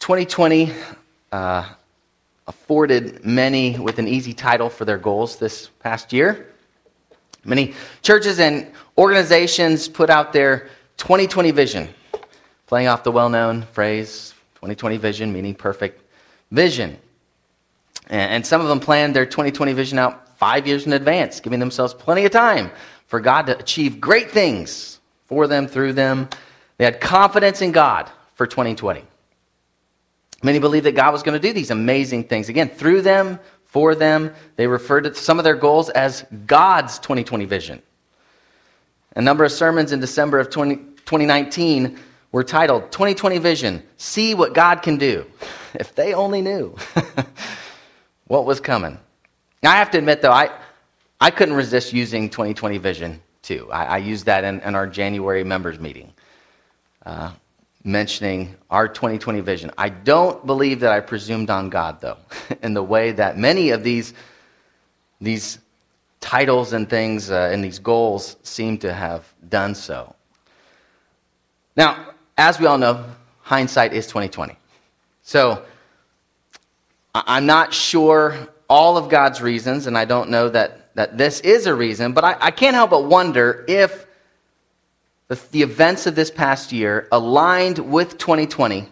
2020 afforded many with an easy title for their goals this past year. Many churches and organizations put out their 2020 vision, playing off the well-known phrase, 2020 vision, meaning perfect vision. And some of them planned their 2020 vision out 5 years in advance, giving themselves plenty of time for God to achieve great things for them, through them. They had confidence in God for 2020. Many believed that God was going to do these amazing things. Again, through them, for them. They referred to some of their goals as God's 2020 vision. A number of sermons in December of 2019 were titled 2020 Vision, See What God Can Do. If they only knew what was coming. Now, I have to admit, though, I couldn't resist using 2020 Vision, too. I used that in our January members meeting, mentioning our 2020 vision. I don't believe that I presumed on God, though, in the way that many of these titles and things and these goals seem to have done so. Now, as we all know, hindsight is 2020. So, I'm not sure all of God's reasons, and I don't know that this is a reason, but I can't help but wonder if the events of this past year aligned with 2020,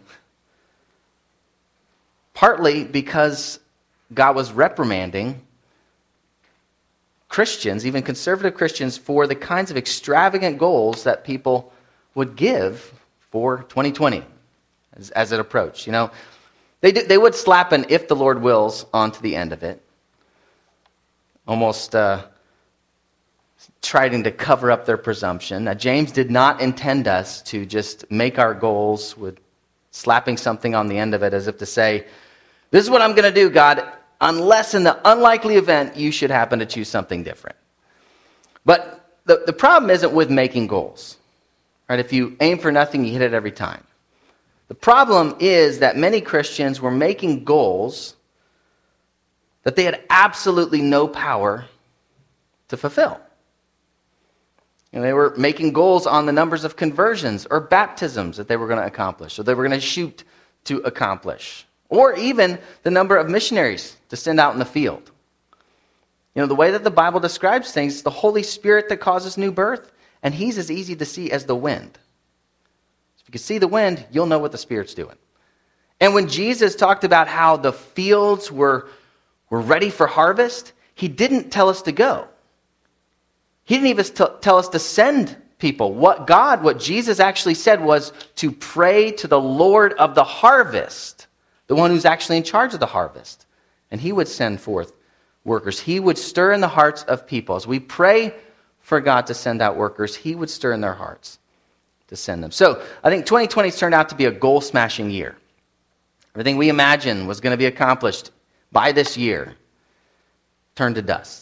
partly because God was reprimanding Christians, even conservative Christians, for the kinds of extravagant goals that people would give for 2020 as it approached. You know, they would slap an "if the Lord wills" onto the end of it, almost trying to cover up their presumption. Now, James did not intend us to just make our goals with slapping something on the end of it as if to say, this is what I'm going to do, God, unless in the unlikely event you should happen to choose something different. But the problem isn't with making goals. Right? If you aim for nothing, you hit it every time. The problem is that many Christians were making goals that they had absolutely no power to fulfill. And they were making goals on the numbers of conversions or baptisms that they were going to accomplish, or they were going to shoot to accomplish, or even the number of missionaries to send out in the field. You know, the way that the Bible describes things, it's the Holy Spirit that causes new birth, and He's as easy to see as the wind. So if you can see the wind, you'll know what the Spirit's doing. And when Jesus talked about how the fields were ready for harvest, He didn't tell us to go. He didn't even tell us to send people. What Jesus actually said was to pray to the Lord of the harvest, the one who's actually in charge of the harvest. And He would send forth workers. He would stir in the hearts of people. As we pray for God to send out workers, He would stir in their hearts to send them. So I think 2020 turned out to be a goal-smashing year. Everything we imagined was going to be accomplished by this year turned to dust.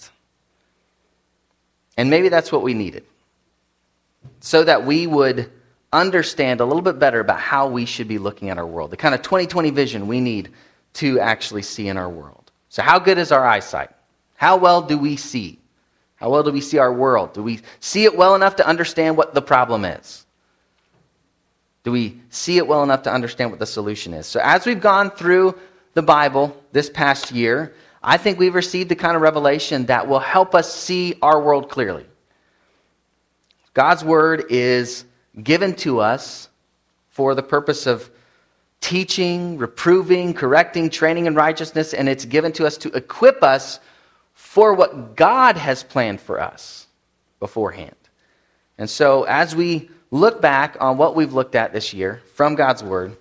And maybe that's what we needed, so that we would understand a little bit better about how we should be looking at our world, the kind of 2020 vision we need to actually see in our world. So how good is our eyesight? How well do we see? How well do we see our world? Do we see it well enough to understand what the problem is? Do we see it well enough to understand what the solution is? So as we've gone through the Bible this past year, I think we've received the kind of revelation that will help us see our world clearly. God's Word is given to us for the purpose of teaching, reproving, correcting, training in righteousness, and it's given to us to equip us for what God has planned for us beforehand. And so as we look back on what we've looked at this year from God's Word,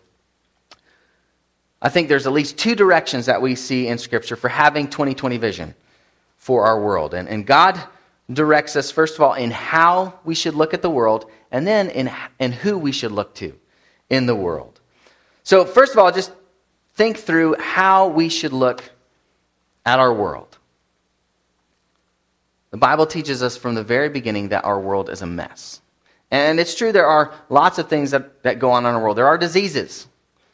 I think there's at least two directions that we see in Scripture for having 2020 vision for our world. And God directs us, first of all, in how we should look at the world, and then in who we should look to in the world. So first of all, just think through how we should look at our world. The Bible teaches us from the very beginning that our world is a mess. And it's true, there are lots of things that go on in our world. There are diseases.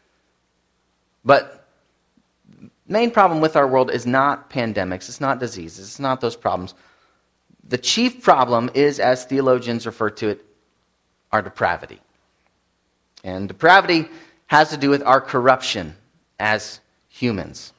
But the main problem with our world is not pandemics, it's not diseases, it's not those problems. The chief problem is, as theologians refer to it, our depravity. And depravity has to do with our corruption as humans.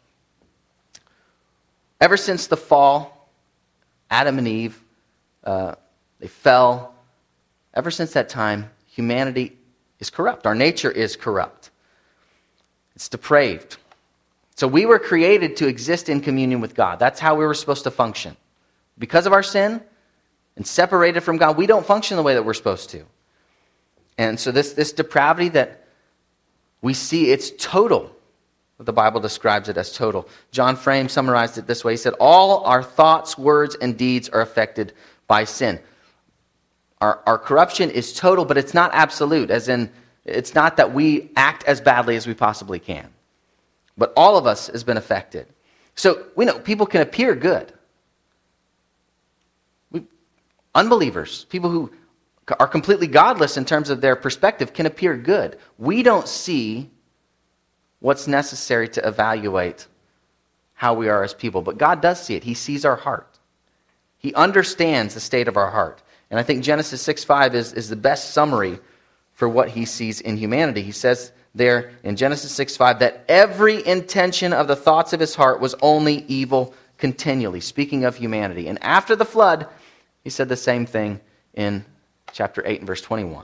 Ever since the fall, Adam and Eve, they fell. Ever since that time, humanity is corrupt. Our nature is corrupt. It's depraved. So we were created to exist in communion with God. That's how we were supposed to function. Because of our sin and separated from God, we don't function the way that we're supposed to. And so this depravity that we see, it's total. The Bible describes it as total. John Frame summarized it this way. He said, all our thoughts, words, and deeds are affected by sin. Our corruption is total, but it's not absolute, as in, it's not that we act as badly as we possibly can. But all of us has been affected. So we know people can appear good. Unbelievers, people who are completely godless in terms of their perspective, can appear good. We don't see what's necessary to evaluate how we are as people, but God does see it. He sees our heart. He understands the state of our heart. And I think Genesis 6:5 is the best summary for what he sees in humanity. He says there in Genesis 6:5 that every intention of the thoughts of his heart was only evil continually, speaking of humanity. And after the flood, he said the same thing in chapter 8 and verse 21.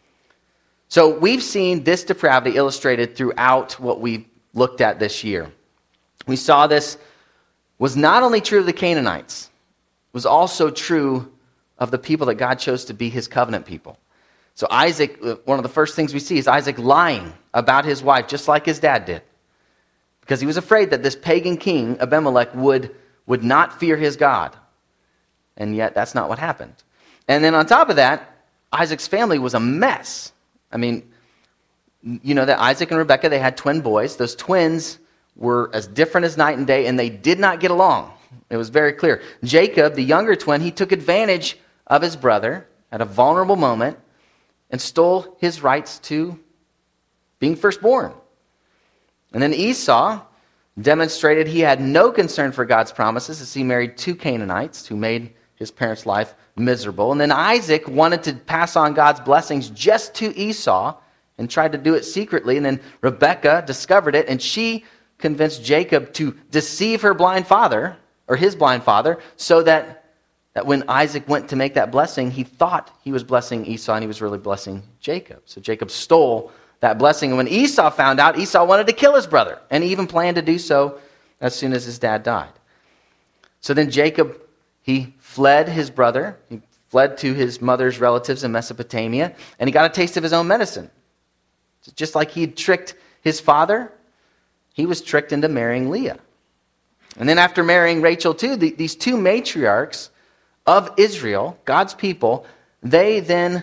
So we've seen this depravity illustrated throughout what we looked at this year. We saw this was not only true of the Canaanites, it was also true of the people that God chose to be his covenant people. So Isaac, one of the first things we see is Isaac lying about his wife, just like his dad did. Because he was afraid that this pagan king, Abimelech, would not fear his God. And yet that's not what happened. And then on top of that, Isaac's family was a mess. I mean, you know that Isaac and Rebekah, they had twin boys. Those twins were as different as night and day, and they did not get along. It was very clear. Jacob, the younger twin, he took advantage of his brother at a vulnerable moment and stole his rights to being firstborn. And then Esau demonstrated he had no concern for God's promises as he married two Canaanites who made his parents' life miserable. And then Isaac wanted to pass on God's blessings just to Esau and tried to do it secretly. And then Rebekah discovered it, and she convinced Jacob to deceive her blind father, or his blind father, so that when Isaac went to make that blessing, he thought he was blessing Esau, and he was really blessing Jacob. So Jacob stole that blessing. And when Esau found out, Esau wanted to kill his brother, and he even planned to do so as soon as his dad died. So then Jacob, he fled his brother. He fled to his mother's relatives in Mesopotamia, and he got a taste of his own medicine. Just like he had tricked his father, he was tricked into marrying Leah. And then after marrying Rachel too, these two matriarchs of Israel, God's people, they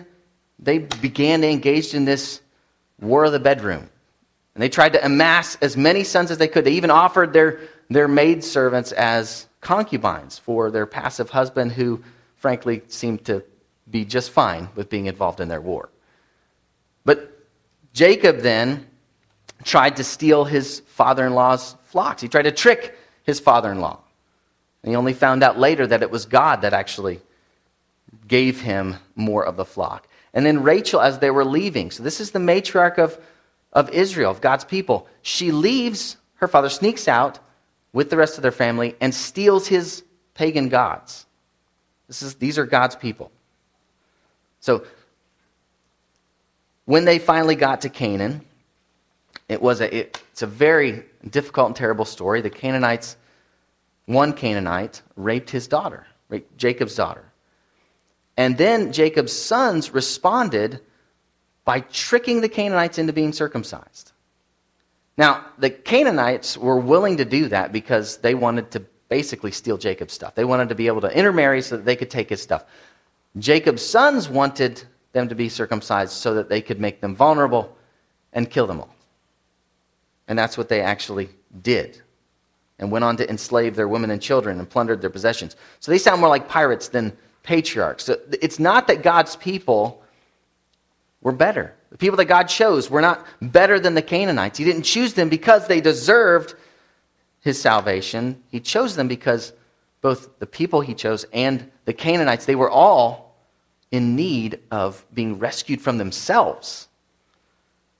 began to engage in this war of the bedroom. And they tried to amass as many sons as they could. They even offered their maidservants as concubines for their passive husband, who frankly seemed to be just fine with being involved in their war. But Jacob then tried to steal his father-in-law's flocks. He tried to trick his father-in-law. And he only found out later that it was God that actually gave him more of the flock. And then Rachel, as they were leaving, so this is the matriarch of Israel, of God's people. She leaves, her father sneaks out with the rest of their family and steals his pagan gods. These are God's people. So when they finally got to Canaan, it's a very difficult and terrible story. The Canaanites, one Canaanite raped his daughter, raped Jacob's daughter. And then Jacob's sons responded by tricking the Canaanites into being circumcised. Now, the Canaanites were willing to do that because they wanted to basically steal Jacob's stuff. They wanted to be able to intermarry so that they could take his stuff. Jacob's sons wanted them to be circumcised so that they could make them vulnerable and kill them all. And that's what they actually did, and went on to enslave their women and children and plundered their possessions. So they sound more like pirates than patriarchs. So it's not that God's people were better. The people that God chose were not better than the Canaanites. He didn't choose them because they deserved his salvation. He chose them because both the people he chose and the Canaanites, they were all in need of being rescued from themselves.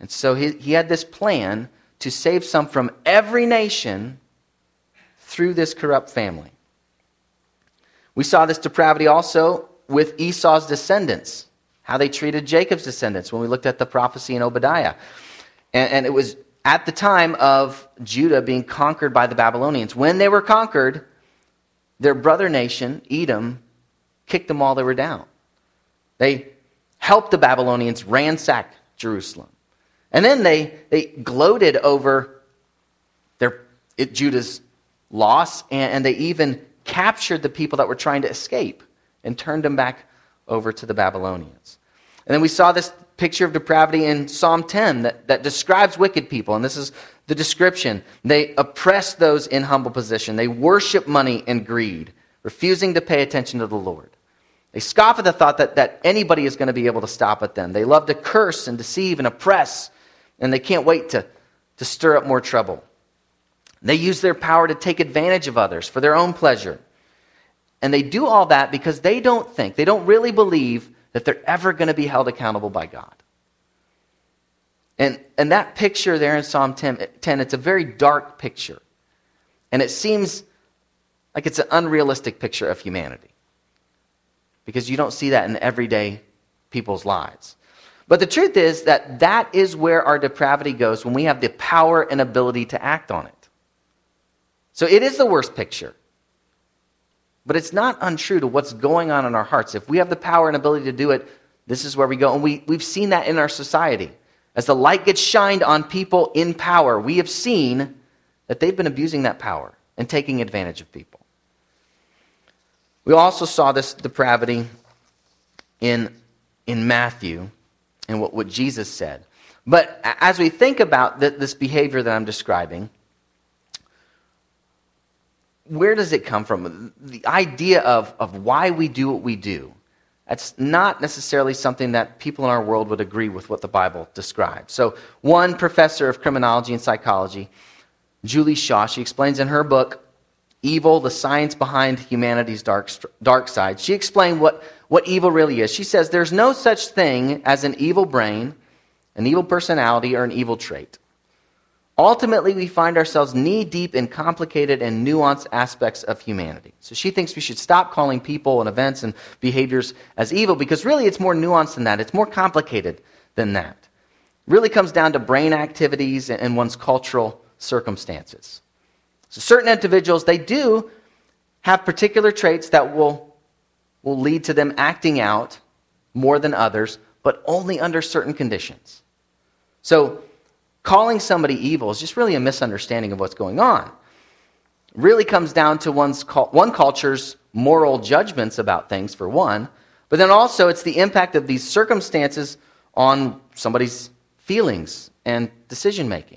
And so he had this plan to save some from every nation through this corrupt family. We saw this depravity also with Esau's descendants, how they treated Jacob's descendants when we looked at the prophecy in Obadiah. And it was at the time of Judah being conquered by the Babylonians. When they were conquered, their brother nation, Edom, kicked them while they were down. They helped the Babylonians ransack Jerusalem. And then they gloated over Judah's loss, and they even captured the people that were trying to escape and turned them back over to the Babylonians. And then we saw this picture of depravity in Psalm 10 that describes wicked people. And this is the description. They oppress those in humble position. They worship money and greed, refusing to pay attention to the Lord. They scoff at the thought that anybody is going to be able to stop at them. They love to curse and deceive and oppress, and they can't wait to stir up more trouble. They use their power to take advantage of others for their own pleasure. And they do all that because they don't really believe that they're ever going to be held accountable by God. And that picture there in Psalm 10, it's a very dark picture. And it seems like it's an unrealistic picture of humanity, because you don't see that in everyday people's lives. But the truth is that is where our depravity goes when we have the power and ability to act on it. So it is the worst picture. But it's not untrue to what's going on in our hearts. If we have the power and ability to do it, this is where we go. And we've seen that in our society. As the light gets shined on people in power, we have seen that they've been abusing that power and taking advantage of people. We also saw this depravity in Matthew and what Jesus said. But as we think about this behavior that I'm describing, where does it come from? The idea of why we do what we do, that's not necessarily something that people in our world would agree with what the Bible describes. So one professor of criminology and psychology, Julie Shaw, she explains in her book, Evil, the Science Behind Humanity's Dark Side, she explained what evil really is. She says there's no such thing as an evil brain, an evil personality, or an evil trait. Ultimately, we find ourselves knee-deep in complicated and nuanced aspects of humanity. So she thinks we should stop calling people and events and behaviors as evil, because really it's more nuanced than that. It's more complicated than that. It really comes down to brain activities and one's cultural circumstances. So certain individuals, they do have particular traits that will lead to them acting out more than others, but only under certain conditions. So calling somebody evil is just really a misunderstanding of what's going on. It really comes down to one culture's moral judgments about things, for one, but then also it's the impact of these circumstances on somebody's feelings and decision-making.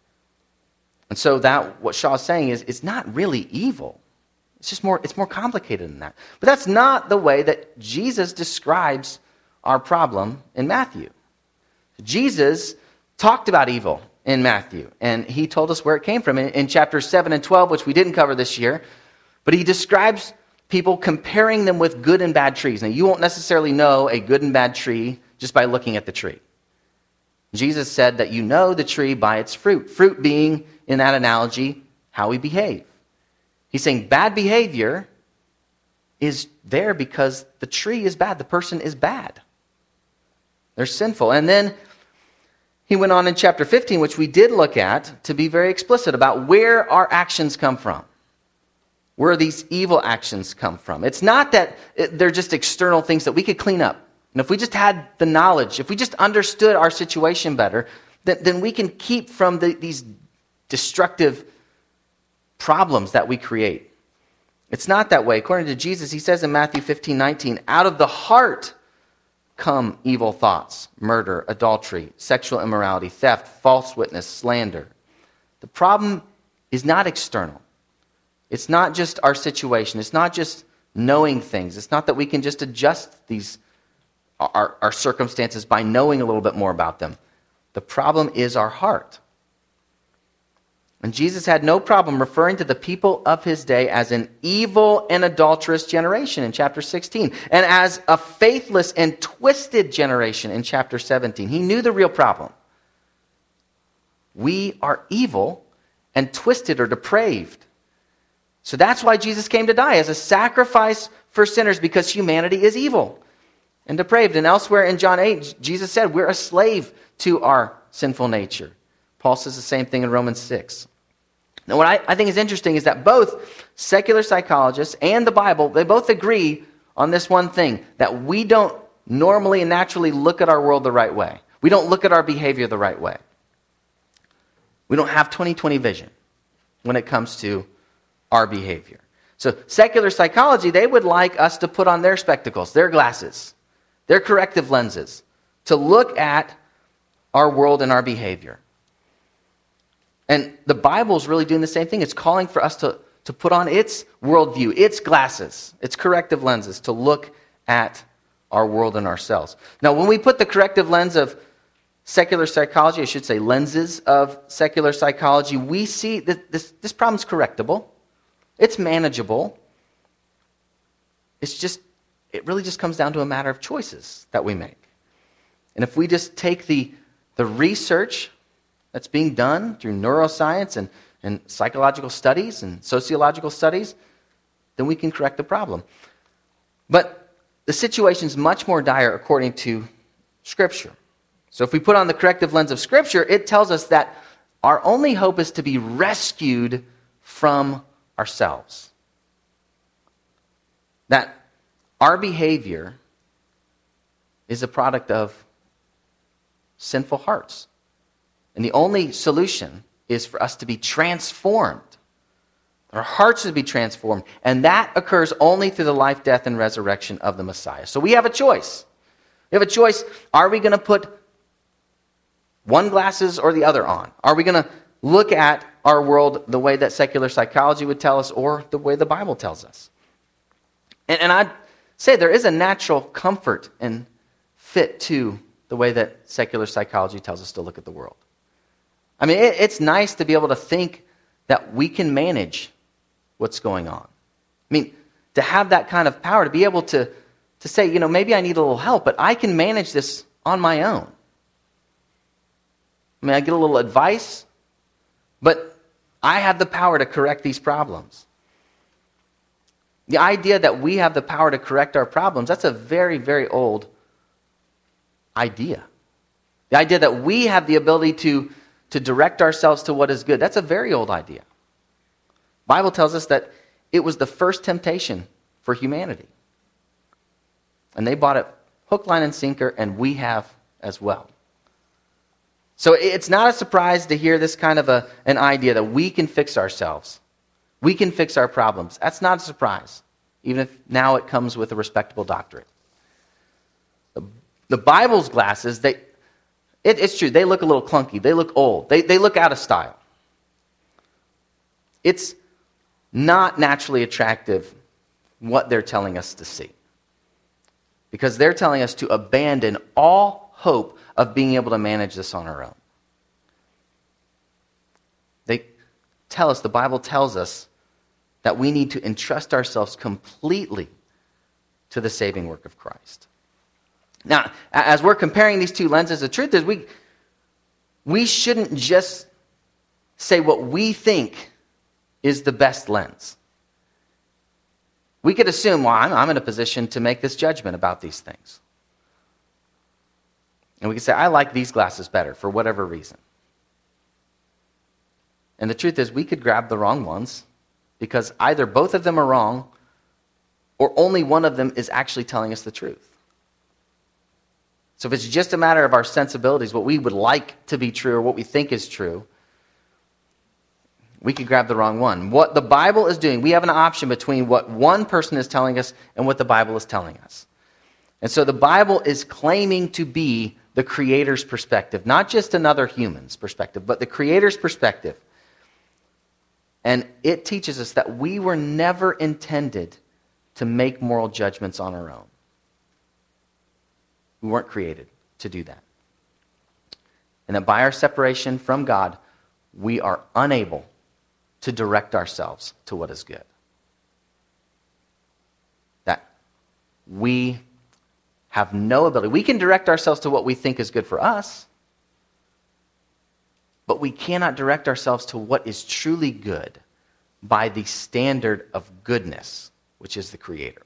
And so what Shaw's saying is it's not really evil. It's more complicated than that. But that's not the way that Jesus describes our problem in Matthew. Jesus talked about evil in Matthew, and he told us where it came from in chapters 7 and 12, which we didn't cover this year. But he describes people comparing them with good and bad trees. Now, you won't necessarily know a good and bad tree just by looking at the tree. Jesus said that you know the tree by its fruit. Fruit being, in that analogy, how we behave. He's saying bad behavior is there because the tree is bad. The person is bad. They're sinful. And then he went on in chapter 15, which we did look at, to be very explicit about where our actions come from. Where these evil actions come from. It's not that they're just external things that we could clean up. And if we just had the knowledge, if we just understood our situation better, then we can keep from these destructive problems that we create. It's not that way. According to Jesus, he says in Matthew 15:19, out of the heart come evil thoughts, murder, adultery, sexual immorality, theft, false witness, slander. The problem is not external. It's not just our situation. It's not just knowing things. It's not that we can just adjust our circumstances by knowing a little bit more about them. The problem is our heart. And Jesus had no problem referring to the people of his day as an evil and adulterous generation in chapter 16, and as a faithless and twisted generation in chapter 17. He knew the real problem. we are evil and twisted or depraved. So that's why Jesus came to die as a sacrifice for sinners, because humanity is evil and depraved. And elsewhere in John 8, Jesus said we're a slave to our sinful nature. Paul says the same thing in Romans 6. Now, what I think is interesting is that both secular psychologists and the Bible, they both agree on this one thing, that we don't normally and naturally look at our world the right way. We don't look at our behavior the right way. We don't have 20/20 vision when it comes to our behavior. So secular psychology, they would like us to put on their spectacles, their glasses, their corrective lenses, to look at our world and our behavior. And the Bible's really doing the same thing. It's calling for us to put on its worldview, its glasses, its corrective lenses, to look at our world and ourselves. Now, when we put the corrective lens of secular psychology, I should say lenses of secular psychology, we see that this problem's correctable. It's manageable. It really just comes down to a matter of choices that we make. And if we just take the research that's being done through neuroscience and psychological studies and sociological studies, then we can correct the problem. But the situation's much more dire according to Scripture. So if we put on the corrective lens of Scripture, it tells us that our only hope is to be rescued from ourselves. That our behavior is a product of sinful hearts. And the only solution is for us to be transformed. Our hearts to be transformed. And that occurs only through the life, death, and resurrection of the Messiah. So we have a choice. We have a choice. Are we going to put one glasses or the other on? Are we going to look at our world the way that secular psychology would tell us, or the way the Bible tells us? And I'd say there is a natural comfort and fit to the way that secular psychology tells us to look at the world. I mean, it's nice to be able to think that we can manage what's going on. I mean, to have that kind of power, to be able to say, maybe I need a little help, but I can manage this on my own. I mean, I get a little advice, but I have the power to correct these problems. The idea that we have the power to correct our problems, that's a very, very old idea. The idea that we have the ability to direct ourselves to what is good, that's a very old idea. The Bible tells us that it was the first temptation for humanity. And they bought it hook, line, and sinker, and we have as well. So it's not a surprise to hear this kind of an idea that we can fix ourselves. We can fix our problems. That's not a surprise, even if now it comes with a respectable doctorate. The Bible's glasses, it's true, they look a little clunky. They look old. They look out of style. It's not naturally attractive what they're telling us to see. Because they're telling us to abandon all hope of being able to manage this on our own. The Bible tells us that we need to entrust ourselves completely to the saving work of Christ. Now, as we're comparing these two lenses, the truth is we shouldn't just say what we think is the best lens. We could assume, well, I'm in a position to make this judgment about these things. And we could say, I like these glasses better for whatever reason. And the truth is, we could grab the wrong ones because either both of them are wrong or only one of them is actually telling us the truth. So if it's just a matter of our sensibilities, what we would like to be true or what we think is true, we could grab the wrong one. What the Bible is doing, we have an option between what one person is telling us and what the Bible is telling us. And so the Bible is claiming to be the Creator's perspective, not just another human's perspective, but the Creator's perspective. And it teaches us that we were never intended to make moral judgments on our own. We weren't created to do that. And that by our separation from God, we are unable to direct ourselves to what is good. That we have no ability. We can direct ourselves to what we think is good for us, But we cannot direct ourselves to what is truly good by the standard of goodness, which is the Creator.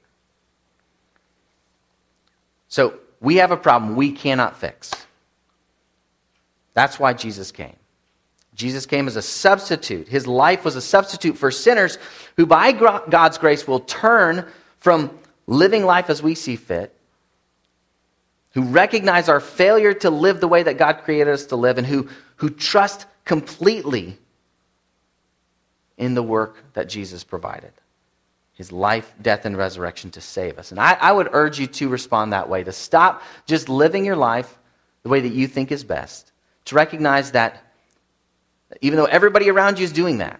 So we have a problem we cannot fix. That's why Jesus came. Jesus came as a substitute. His life was a substitute for sinners who by God's grace will turn from living life as we see fit, who recognize our failure to live the way that God created us to live, and who trust completely in the work that Jesus provided. His life, death, and resurrection to save us. And I would urge you to respond that way, to stop just living your life the way that you think is best, to recognize that even though everybody around you is doing that,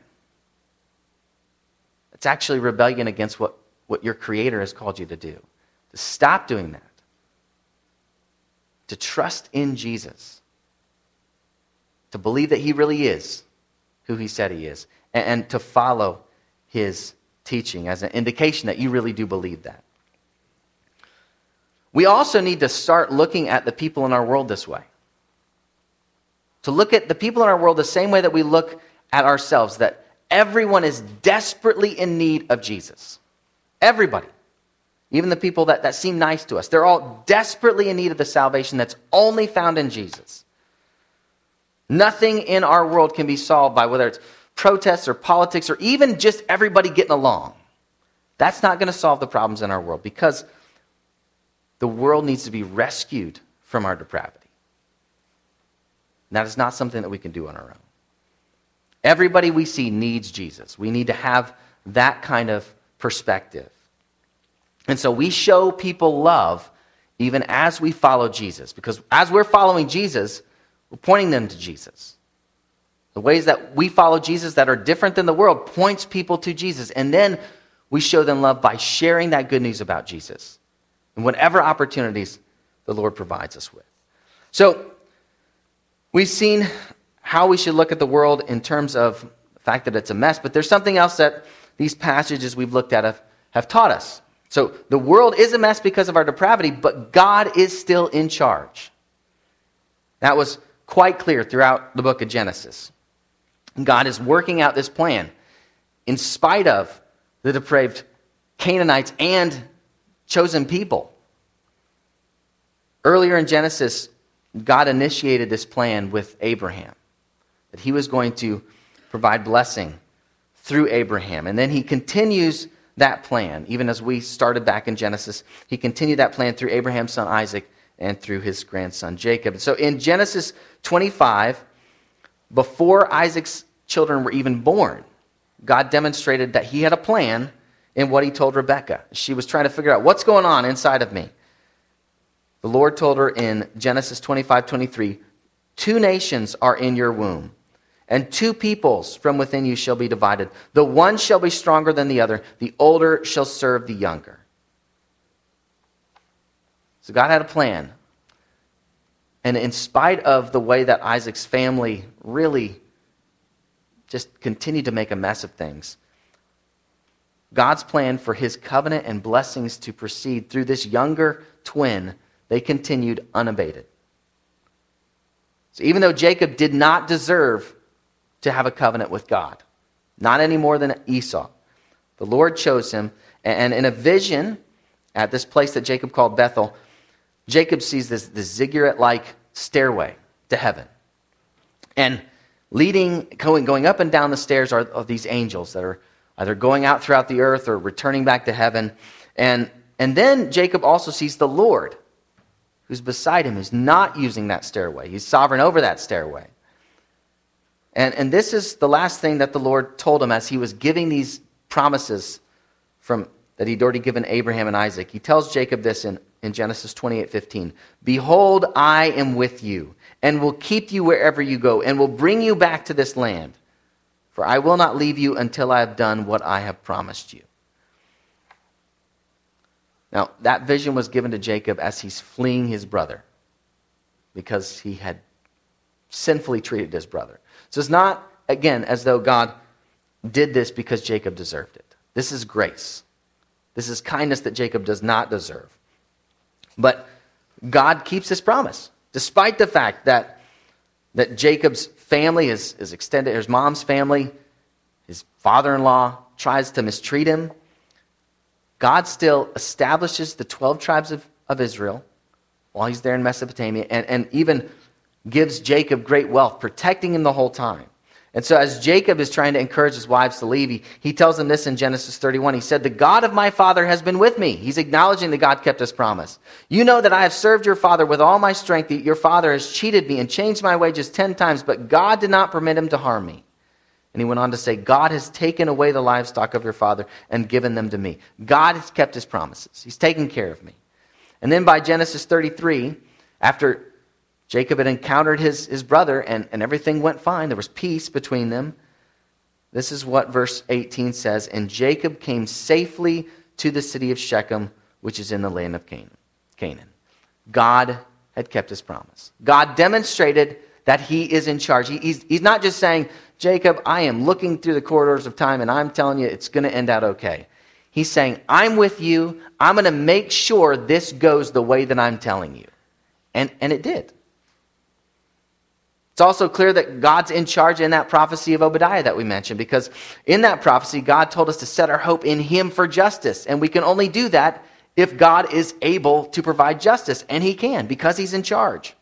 it's actually rebellion against what your Creator has called you to do. To stop doing that. To trust in Jesus. To believe that He really is who He said He is. And to follow His teaching as an indication that you really do believe that. We also need to start looking at the people in our world this way. To look at the people in our world the same way that we look at ourselves, that everyone is desperately in need of Jesus. Everybody. Even the people that seem nice to us. They're all desperately in need of the salvation that's only found in Jesus. Nothing in our world can be solved by whether it's protests or politics or even just everybody getting along. That's not going to solve the problems in our world because the world needs to be rescued from our depravity. And that is not something that we can do on our own. Everybody we see needs Jesus. We need to have that kind of perspective. And so we show people love even as we follow Jesus. Because as we're following Jesus, we're pointing them to Jesus. The ways that we follow Jesus that are different than the world points people to Jesus. And then we show them love by sharing that good news about Jesus. And whatever opportunities the Lord provides us with. So we've seen how we should look at the world in terms of the fact that it's a mess. But there's something else that these passages we've looked at have taught us. So the world is a mess because of our depravity, but God is still in charge. That was quite clear throughout the book of Genesis. God is working out this plan in spite of the depraved Canaanites and chosen people. Earlier in Genesis, God initiated this plan with Abraham, that He was going to provide blessing through Abraham. And then He continues that plan, even as we started back in Genesis. He continued that plan through Abraham's son Isaac and through his grandson Jacob. So in Genesis 25, before Isaac's children were even born, God demonstrated that He had a plan in what He told Rebekah. She was trying to figure out what's going on inside of me. The Lord told her in Genesis 25:23, 2 nations are in your womb, and 2 peoples from within you shall be divided. The one shall be stronger than the other. The older shall serve the younger. So God had a plan. And in spite of the way that Isaac's family really just continued to make a mess of things, God's plan for His covenant and blessings to proceed through this younger twin, they continued unabated. So even though Jacob did not deserve to have a covenant with God, not any more than Esau, the Lord chose him. And in a vision at this place that Jacob called Bethel, Jacob sees this ziggurat-like stairway to heaven. And going up and down the stairs are these angels that are either going out throughout the earth or returning back to heaven. And then Jacob also sees the Lord, who's beside him, who's not using that stairway. He's sovereign over that stairway. And this is the last thing that the Lord told him as He was giving these promises that He'd already given Abraham and Isaac. He tells Jacob this in Genesis 28:15. Behold, I am with you, and will keep you wherever you go, and will bring you back to this land. For I will not leave you until I have done what I have promised you. Now, that vision was given to Jacob as he's fleeing his brother, because he had sinfully treated his brother. So it's not, again, as though God did this because Jacob deserved it. This is grace. This is kindness that Jacob does not deserve. But God keeps His promise, despite the fact that Jacob's family, his extended, his mom's family, his father-in-law tries to mistreat him, God still establishes the 12 tribes of Israel while he's there in Mesopotamia, and even gives Jacob great wealth, protecting him the whole time. And so as Jacob is trying to encourage his wives to leave, he tells them this in Genesis 31. He said, "The God of my father has been with me." He's acknowledging that God kept his promise. "You know that I have served your father with all my strength. Your father has cheated me and changed my wages 10 times, but God did not permit him to harm me." And he went on to say, "God has taken away the livestock of your father and given them to me." God has kept his promises. He's taken care of me. And then by Genesis 33, after Jacob had encountered his brother and everything went fine, there was peace between them, this is what verse 18 says, "And Jacob came safely to the city of Shechem, which is in the land of Canaan." God had kept his promise. God demonstrated that he is in charge. He's not just saying, "Jacob, I am looking through the corridors of time and I'm telling you it's going to end out okay." He's saying, "I'm with you. I'm going to make sure this goes the way that I'm telling you." And it did. It's also clear that God's in charge in that prophecy of Obadiah that we mentioned, because in that prophecy, God told us to set our hope in him for justice. And we can only do that if God is able to provide justice. And he can, because he's in charge.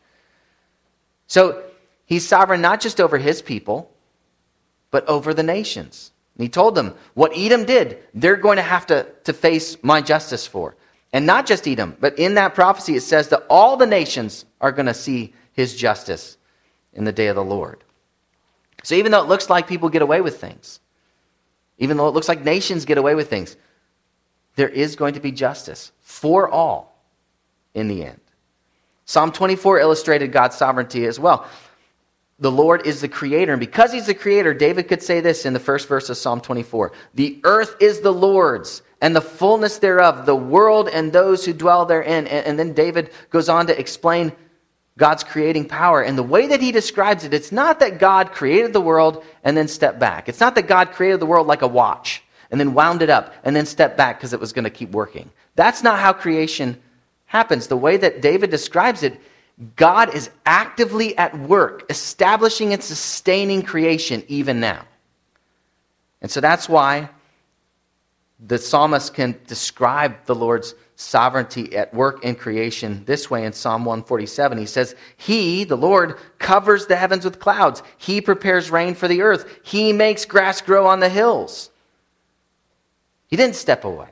So he's sovereign not just over his people, but over the nations. And he told them what Edom did, they're going to have to face my justice for. And not just Edom, but in that prophecy it says that all the nations are going to see his justice in the day of the Lord. So even though it looks like people get away with things, even though it looks like nations get away with things, there is going to be justice for all in the end. Psalm 24 illustrated God's sovereignty as well. The Lord is the creator, and because he's the creator, David could say this in the first verse of Psalm 24. "The earth is the Lord's, and the fullness thereof, the world and those who dwell therein." And then David goes on to explain God's creating power. And the way that he describes it, it's not that God created the world and then stepped back. It's not that God created the world like a watch and then wound it up and then stepped back because it was going to keep working. That's not how creation happens. The way that David describes it, God is actively at work, establishing and sustaining creation even now. And so that's why the psalmist can describe the Lord's sovereignty at work in creation this way in Psalm 147. He says, "He, the Lord, covers the heavens with clouds. He prepares rain for the earth. He makes grass grow on the hills." He didn't step away.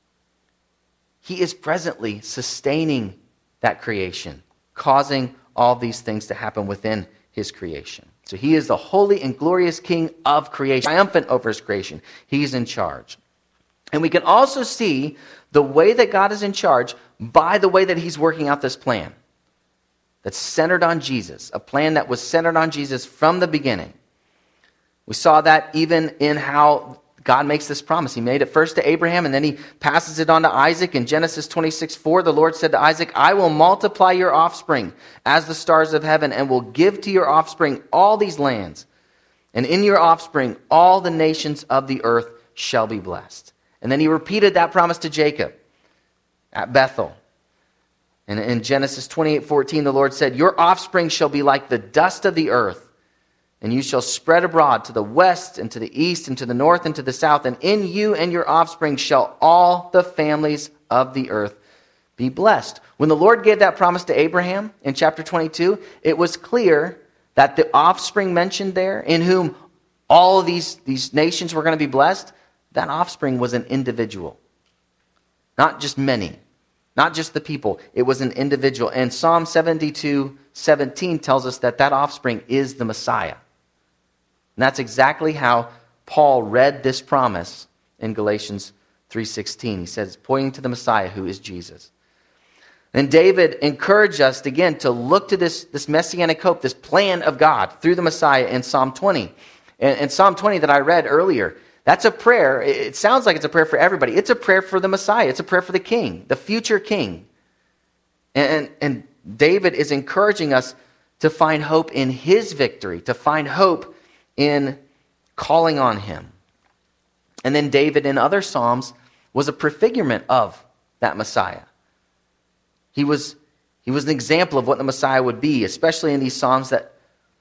He is presently sustaining that creation, causing all these things to happen within his creation. So he is the holy and glorious King of creation, triumphant over his creation. He's in charge. And we can also see the way that God is in charge by the way that he's working out this plan that's centered on Jesus, a plan that was centered on Jesus from the beginning. We saw that even in how God makes this promise. He made it first to Abraham, and then he passes it on to Isaac. In Genesis 26:4, the Lord said to Isaac, "I will multiply your offspring as the stars of heaven, and will give to your offspring all these lands. And in your offspring all the nations of the earth shall be blessed." And then he repeated that promise to Jacob at Bethel. And in Genesis 28:14, the Lord said, "Your offspring shall be like the dust of the earth, and you shall spread abroad to the west and to the east and to the north and to the south. And in you and your offspring shall all the families of the earth be blessed." When the Lord gave that promise to Abraham in chapter 22, it was clear that the offspring mentioned there, in whom all of these nations were going to be blessed, that offspring was an individual. Not just many. Not just the people. It was an individual. And Psalm 72:17 tells us that offspring is the Messiah. And that's exactly how Paul read this promise in Galatians 3:16. He says, pointing to the Messiah who is Jesus. And David encouraged us again to look to this messianic hope, this plan of God through the Messiah in Psalm 20. And Psalm 20 that I read earlier, that's a prayer. It sounds like it's a prayer for everybody. It's a prayer for the Messiah. It's a prayer for the king, the future king. And David is encouraging us to find hope in his victory, to find hope in calling on him. And then David in other Psalms was a prefigurement of that Messiah. He was an example of what the Messiah would be, especially in these Psalms that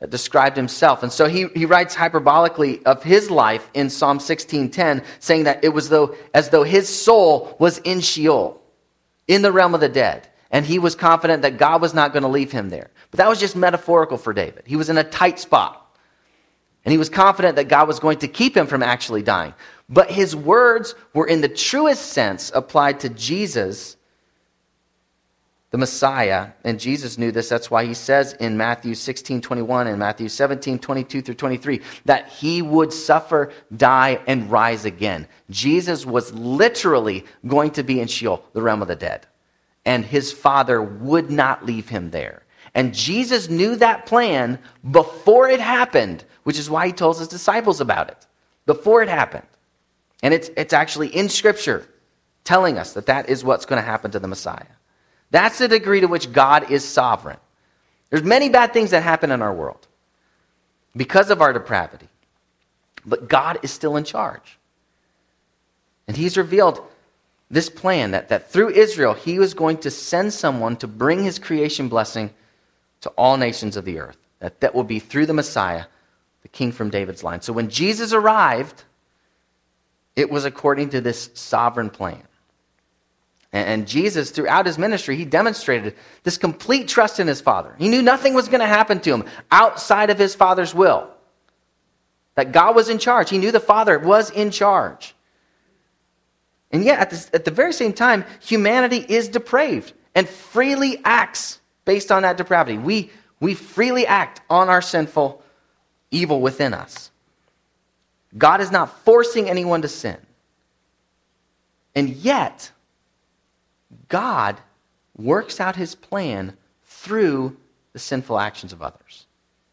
described himself. And so he writes hyperbolically of his life in Psalm 16:10, saying that it was as though his soul was in Sheol, in the realm of the dead. And he was confident that God was not going to leave him there. But that was just metaphorical for David. He was in a tight spot. And he was confident that God was going to keep him from actually dying. But his words were in the truest sense applied to Jesus, the Messiah. And Jesus knew this. That's why he says in Matthew 16:21 and Matthew 17:22 through 23 that he would suffer, die, and rise again. Jesus was literally going to be in Sheol, the realm of the dead. And his Father would not leave him there. And Jesus knew that plan before it happened, which is why he told his disciples about it, before it happened. And it's actually in Scripture telling us that that is what's going to happen to the Messiah. That's the degree to which God is sovereign. There's many bad things that happen in our world because of our depravity. But God is still in charge. And he's revealed this plan that through Israel, he was going to send someone to bring his creation blessing to all nations of the earth. That will be through the Messiah, the king from David's line. So when Jesus arrived, it was according to this sovereign plan. And Jesus, throughout his ministry, he demonstrated this complete trust in his Father. He knew nothing was going to happen to him outside of his Father's will. That God was in charge. He knew the Father was in charge. And yet, at the very same time, humanity is depraved and freely acts based on that depravity. We freely act on our sinful evil within us. God is not forcing anyone to sin. And yet, God works out his plan through the sinful actions of others.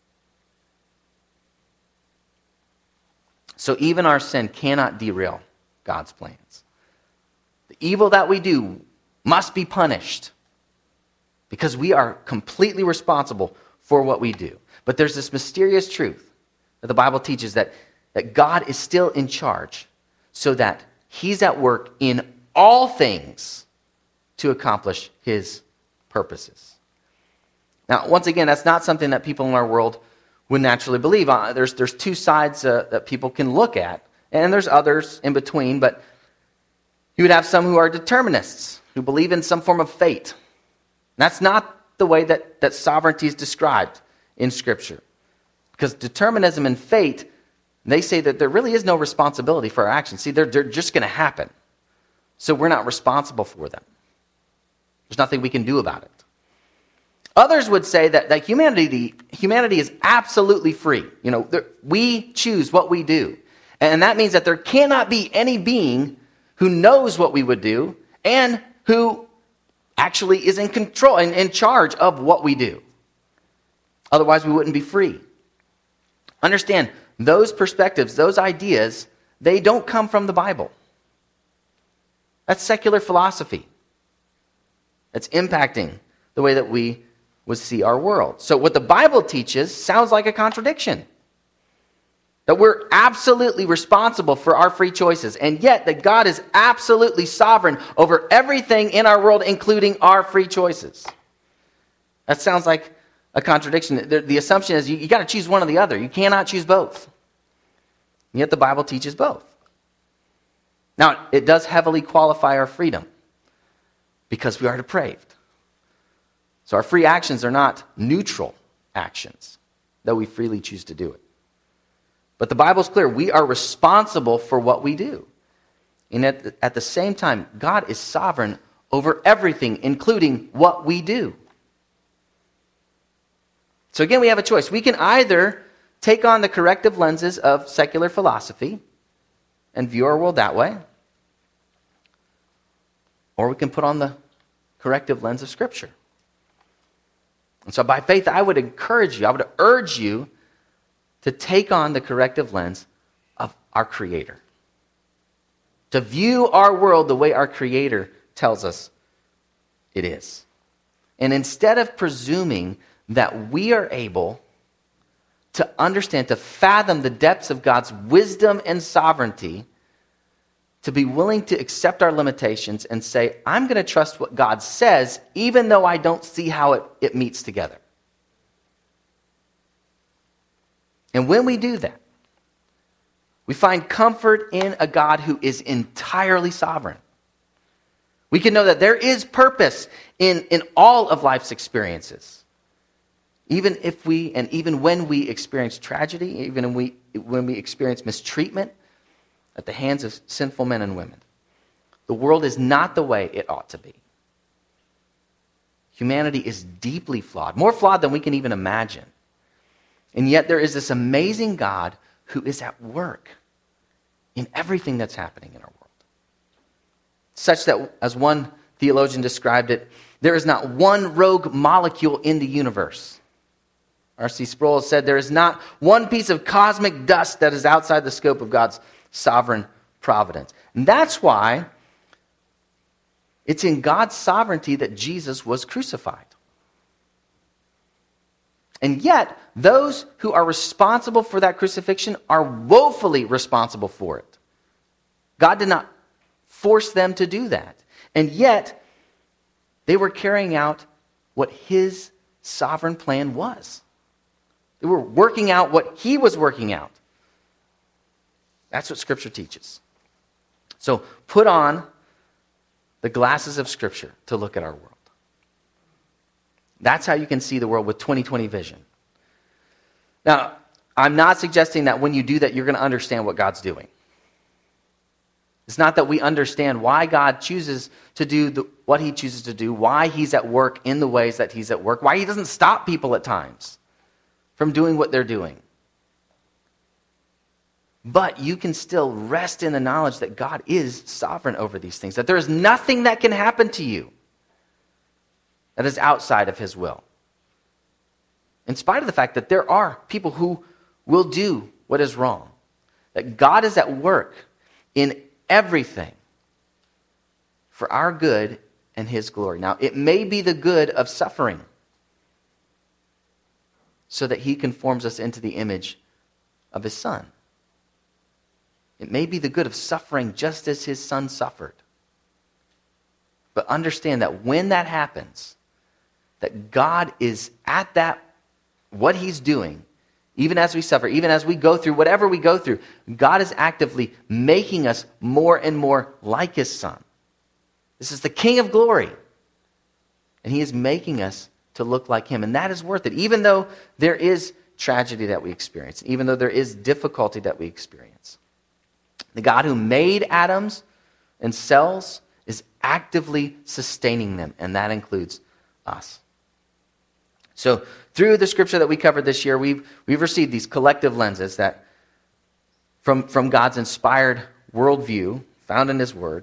So even our sin cannot derail God's plans. The evil that we do must be punished because we are completely responsible for what we do. But there's this mysterious truth that the Bible teaches that God is still in charge so that he's at work in all things to accomplish his purposes. Now, once again, that's not something that people in our world would naturally believe. There's two sides that people can look at, and there's others in between, but you would have some who are determinists, who believe in some form of fate. And that's not the way that sovereignty is described in Scripture. Because determinism and fate, they say that there really is no responsibility for our actions. See, they're just going to happen. So we're not responsible for them. There's nothing we can do about it. Others would say that humanity is absolutely free. We choose what we do. And that means that there cannot be any being who knows what we would do and who actually is in control and in charge of what we do. Otherwise, we wouldn't be free. Understand, those perspectives, those ideas, they don't come from the Bible. That's secular philosophy. That's impacting the way that we would see our world. So what the Bible teaches sounds like a contradiction. That we're absolutely responsible for our free choices, and yet that God is absolutely sovereign over everything in our world, including our free choices. That sounds like a contradiction. The assumption is you got to choose one or the other. You cannot choose both. And yet the Bible teaches both. Now, it does heavily qualify our freedom because we are depraved. So our free actions are not neutral actions, though we freely choose to do it. But the Bible's clear. We are responsible for what we do. And at the same time, God is sovereign over everything, including what we do. So again, we have a choice. We can either take on the corrective lenses of secular philosophy and view our world that way, or we can put on the corrective lens of Scripture. And so by faith, I would encourage you, I would urge you to take on the corrective lens of our Creator. To view our world the way our Creator tells us it is. And instead of presuming that we are able to understand, to fathom the depths of God's wisdom and sovereignty, to be willing to accept our limitations and say, I'm going to trust what God says, even though I don't see how it meets together. And when we do that, we find comfort in a God who is entirely sovereign. We can know that there is purpose in all of life's experiences. Even when we experience tragedy, even when we experience mistreatment at the hands of sinful men and women. The world is not the way it ought to be. Humanity is deeply flawed, more flawed than we can even imagine. And yet there is this amazing God who is at work in everything that's happening in our world. Such that, as one theologian described it, there is not one rogue molecule in the universe. R.C. Sproul said, there is not one piece of cosmic dust that is outside the scope of God's sovereign providence. And that's why it's in God's sovereignty that Jesus was crucified. And yet, those who are responsible for that crucifixion are woefully responsible for it. God did not force them to do that. And yet, they were carrying out what his sovereign plan was. They were working out what he was working out. That's what Scripture teaches. So put on the glasses of Scripture to look at our world. That's how you can see the world with 20/20 vision. Now, I'm not suggesting that when you do that, you're going to understand what God's doing. It's not that we understand why God chooses to do what he chooses to do, why he's at work in the ways that he's at work, why he doesn't stop people at times from doing what they're doing. But you can still rest in the knowledge that God is sovereign over these things, that there is nothing that can happen to you that is outside of his will. In spite of the fact that there are people who will do what is wrong, that God is at work in everything for our good and his glory. Now, it may be the good of suffering so that he conforms us into the image of his Son. It may be the good of suffering just as his Son suffered. But understand that when that happens, that God is at that, what he's doing, even as we suffer, even as we go through whatever we go through, God is actively making us more and more like his Son. This is the King of glory. And he is making us to look like him. And that is worth it, even though there is tragedy that we experience, even though there is difficulty that we experience. The God who made atoms and cells is actively sustaining them, and that includes us. So through the scripture that we covered this year, we've received these collective lenses that from God's inspired worldview found in his word.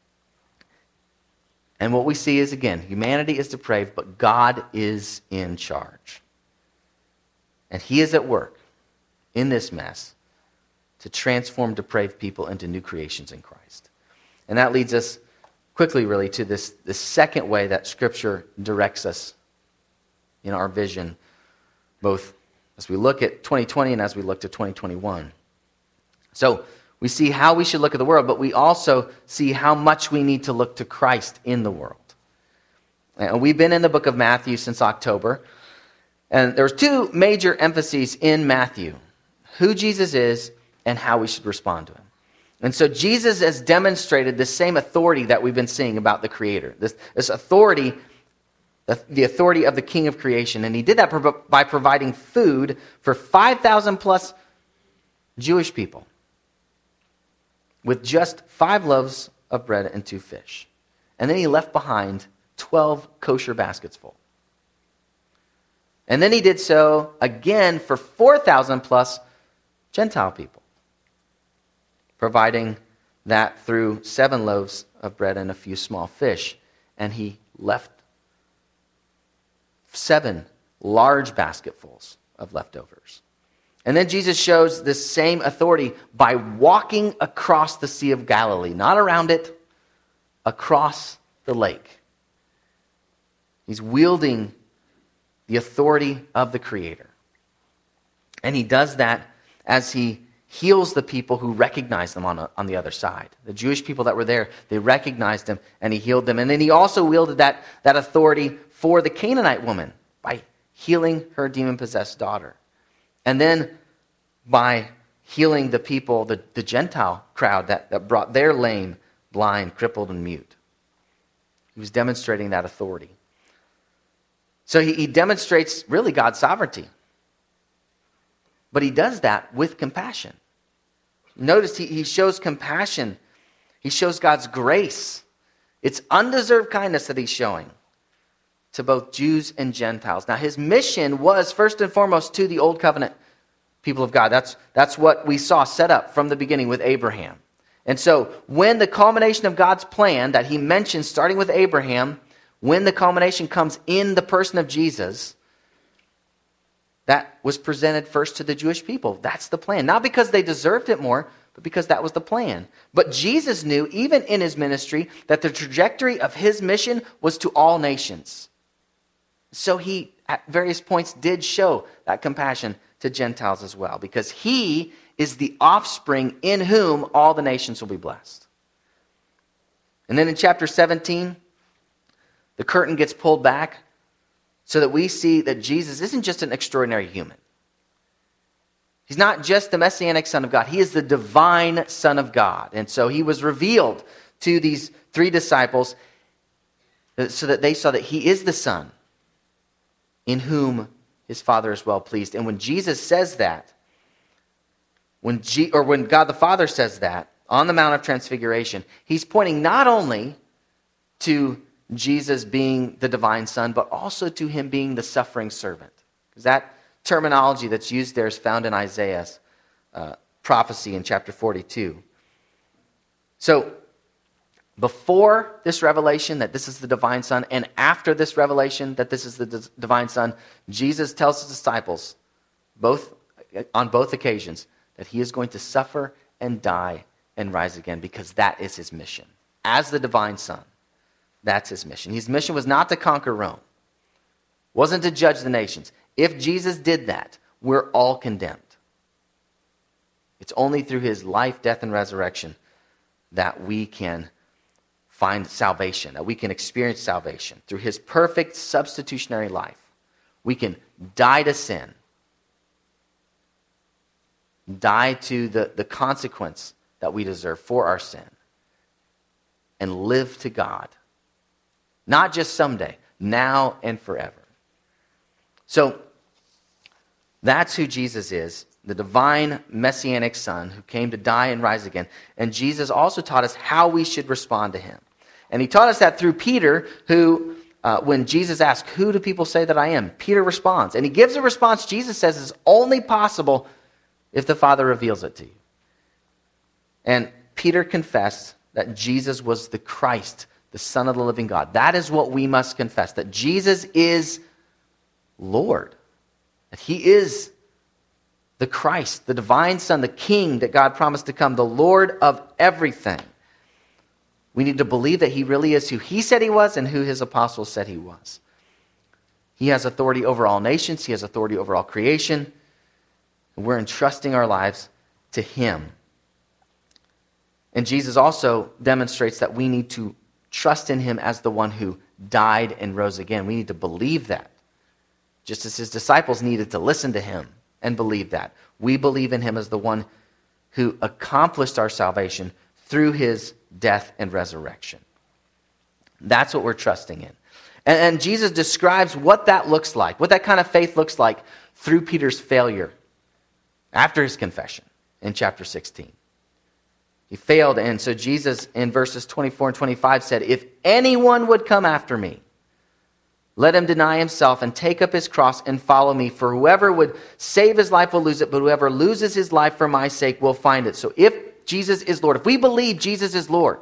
And what we see is, again, humanity is depraved, but God is in charge. And he is at work in this mess to transform depraved people into new creations in Christ. And that leads us quickly, really, to this second way that Scripture directs us in our vision, both as we look at 2020 and as we look to 2021. So we see how we should look at the world, but we also see how much we need to look to Christ in the world. And we've been in the book of Matthew since October, and there's two major emphases in Matthew: who Jesus is and how we should respond to him. And so Jesus has demonstrated the same authority that we've been seeing about the Creator. This authority, the authority of the King of creation. And he did that by providing food for 5,000 plus Jewish people with just 5 loaves of bread and 2 fish. And then he left behind 12 kosher baskets full. And then he did so again for 4,000 plus Gentile people, providing that through 7 loaves of bread and a few small fish. And he left 7 large basketfuls of leftovers. And then Jesus shows this same authority by walking across the Sea of Galilee, not around it, across the lake. He's wielding the authority of the Creator. And he does that as he heals the people who recognized them on the other side. The Jewish people that were there, they recognized him and he healed them. And then he also wielded that authority for the Canaanite woman by healing her demon-possessed daughter. And then by healing the people, the Gentile crowd that brought their lame, blind, crippled, and mute. He was demonstrating that authority. So he demonstrates really God's sovereignty. But he does that with compassion. Notice he shows compassion. He shows God's grace. It's undeserved kindness that he's showing to both Jews and Gentiles. Now his mission was first and foremost to the Old Covenant people of God. That's what we saw set up from the beginning with Abraham. And so when the culmination of God's plan that he mentioned starting with Abraham, when the culmination comes in the person of Jesus, that was presented first to the Jewish people. That's the plan. Not because they deserved it more, but because that was the plan. But Jesus knew, even in his ministry, that the trajectory of his mission was to all nations. So he, at various points, did show that compassion to Gentiles as well, because he is the offspring in whom all the nations will be blessed. And then in chapter 17, the curtain gets pulled back so that we see that Jesus isn't just an extraordinary human. He's not just the Messianic Son of God. He is the divine Son of God. And so he was revealed to these three disciples so that they saw that he is the Son in whom his Father is well pleased. And when Jesus says that, when God the Father says that on the Mount of Transfiguration, he's pointing not only to Jesus being the divine Son, but also to him being the suffering servant. Because that terminology that's used there is found in Isaiah's prophecy in chapter 42. So, before this revelation that this is the divine Son, and after this revelation that this is the divine Son, Jesus tells his disciples, on both occasions, that he is going to suffer and die and rise again, because that is his mission. As the divine Son, that's his mission. His mission was not to conquer Rome. Wasn't to judge the nations. If Jesus did that, we're all condemned. It's only through his life, death, and resurrection that we can find salvation, that we can experience salvation. Through his perfect substitutionary life, we can die to sin, die to the consequence that we deserve for our sin, and live to God. Not just someday, now and forever. So, that's who Jesus is, the divine Messianic Son who came to die and rise again. And Jesus also taught us how we should respond to him. And he taught us that through Peter, who, when Jesus asked, "Who do people say that I am?" Peter responds. And he gives a response Jesus says is only possible if the Father reveals it to you. And Peter confessed that Jesus was the Christ, the Son of the living God. That is what we must confess, that Jesus is Lord. That he is the Christ, the divine Son, the King that God promised to come, the Lord of everything. We need to believe that he really is who he said he was and who his apostles said he was. He has authority over all nations. He has authority over all creation. And we're entrusting our lives to him. And Jesus also demonstrates that we need to trust in him as the one who died and rose again. We need to believe that. Just as his disciples needed to listen to him and believe that. We believe in him as the one who accomplished our salvation through his death and resurrection. That's what we're trusting in. And Jesus describes what that looks like, what that kind of faith looks like through Peter's failure after his confession in chapter 16. He failed, and so Jesus in verses 24 and 25 said, "If anyone would come after me, let him deny himself and take up his cross and follow me. For whoever would save his life will lose it, but whoever loses his life for my sake will find it." So if Jesus is Lord, if we believe Jesus is Lord,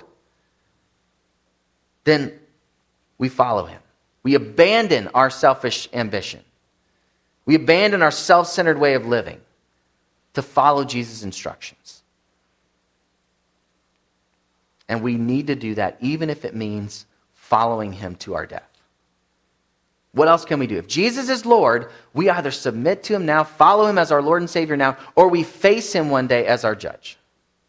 then we follow him. We abandon our selfish ambition. We abandon our self-centered way of living to follow Jesus' instructions. And we need to do that even if it means following him to our death. What else can we do? If Jesus is Lord, we either submit to him now, follow him as our Lord and Savior now, or we face him one day as our judge.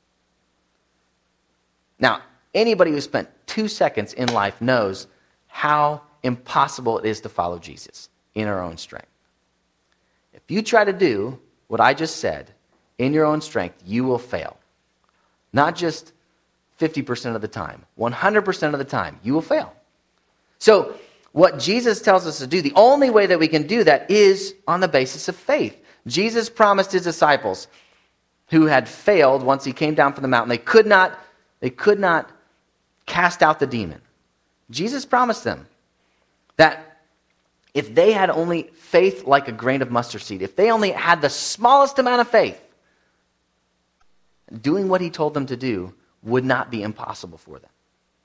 Now, anybody who spent 2 seconds in life knows how impossible it is to follow Jesus in our own strength. If you try to do what I just said, in your own strength, you will fail. Not just 50% of the time, 100% of the time, you will fail. So, what Jesus tells us to do, the only way that we can do that is on the basis of faith. Jesus promised his disciples who had failed once he came down from the mountain, they could not cast out the demon. Jesus promised them that if they had only faith like a grain of mustard seed, if they only had the smallest amount of faith, doing what he told them to do would not be impossible for them.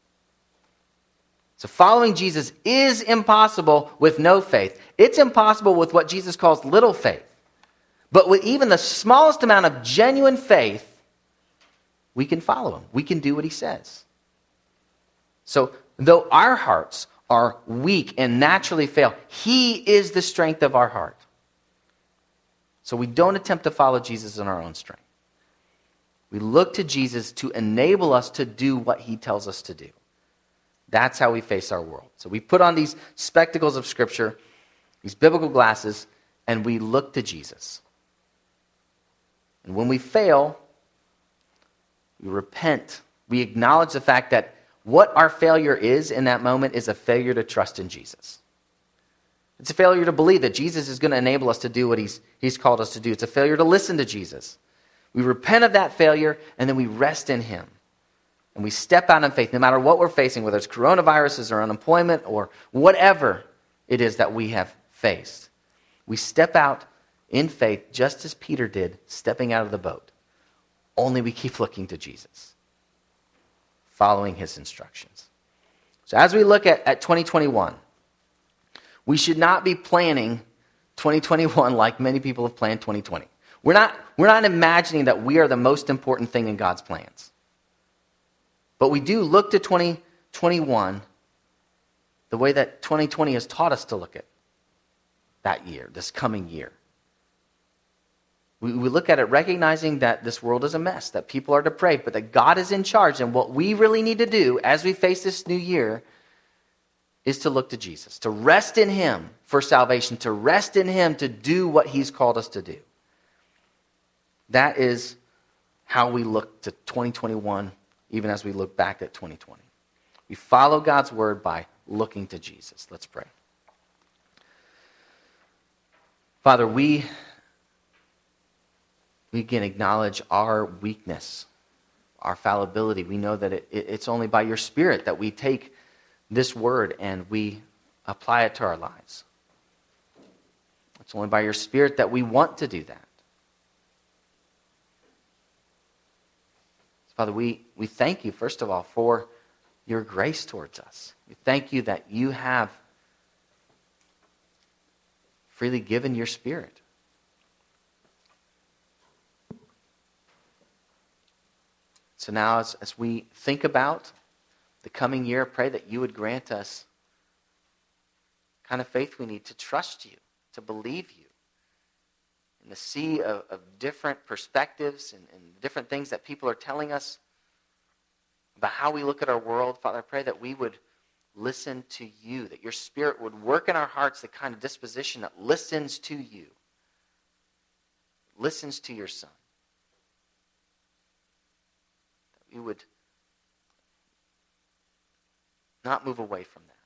So following Jesus is impossible with no faith. It's impossible with what Jesus calls little faith. But with even the smallest amount of genuine faith, we can follow him. We can do what he says. So though our hearts are weak and naturally fail, he is the strength of our heart. So we don't attempt to follow Jesus in our own strength. We look to Jesus to enable us to do what he tells us to do. That's how we face our world. So we put on these spectacles of Scripture, these biblical glasses, and we look to Jesus. And when we fail, we repent. We acknowledge the fact that what our failure is in that moment is a failure to trust in Jesus. It's a failure to believe that Jesus is going to enable us to do what he's called us to do. It's a failure to listen to Jesus. We repent of that failure, and then we rest in him. And we step out in faith, no matter what we're facing, whether it's coronaviruses or unemployment or whatever it is that we have faced. We step out in faith just as Peter did, stepping out of the boat. Only we keep looking to Jesus, following his instructions. So as we look at 2021, we should not be planning 2021 like many people have planned 2020. We're not imagining that we are the most important thing in God's plans. But we do look to 2021 the way that 2020 has taught us to look at that year, this coming year. We look at it recognizing that this world is a mess, that people are depraved, but that God is in charge. And what we really need to do as we face this new year is to look to Jesus, to rest in him for salvation, to rest in him to do what he's called us to do. That is how we look to 2021, even as we look back at 2020. We follow God's word by looking to Jesus. Let's pray. Father, we can acknowledge our weakness, our fallibility. We know that it's only by your Spirit that we take this word and we apply it to our lives. It's only by your Spirit that we want to do that. Father, we thank you, first of all, for your grace towards us. We thank you that you have freely given your Spirit. So now as we think about the coming year, pray that you would grant us the kind of faith we need to trust you, to believe you. In the sea of different perspectives and different things that people are telling us about how we look at our world, Father, I pray that we would listen to you, that your Spirit would work in our hearts the kind of disposition that listens to you, listens to your Son. That we would not move away from that.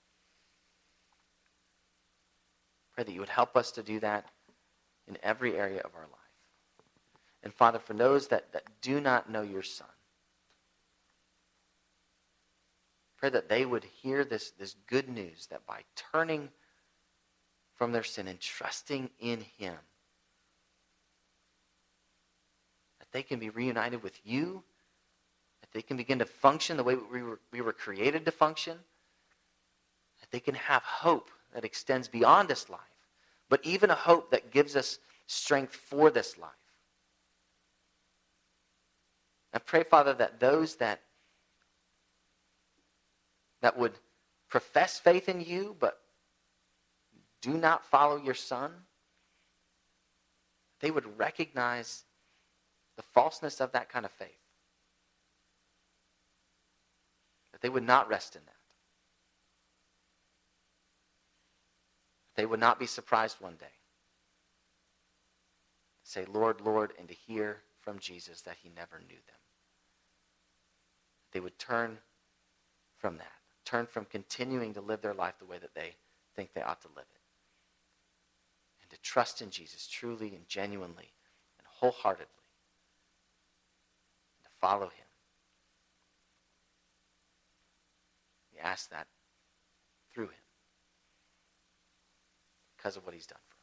Pray that you would help us to do that in every area of our life. And Father, for those that do not know your Son, pray that they would hear this good news that by turning from their sin and trusting in him, that they can be reunited with you, that they can begin to function the way we were created to function, that they can have hope that extends beyond this life, but even a hope that gives us strength for this life. I pray, Father, that those that would profess faith in you but do not follow your Son, they would recognize the falseness of that kind of faith. That they would not rest in that. They would not be surprised one day. Say, Lord, Lord, and to hear from Jesus that he never knew them. They would turn from that, turn from continuing to live their life the way that they think they ought to live it, and to trust in Jesus truly and genuinely and wholeheartedly, and to follow him. We ask that through him because of what he's done for us.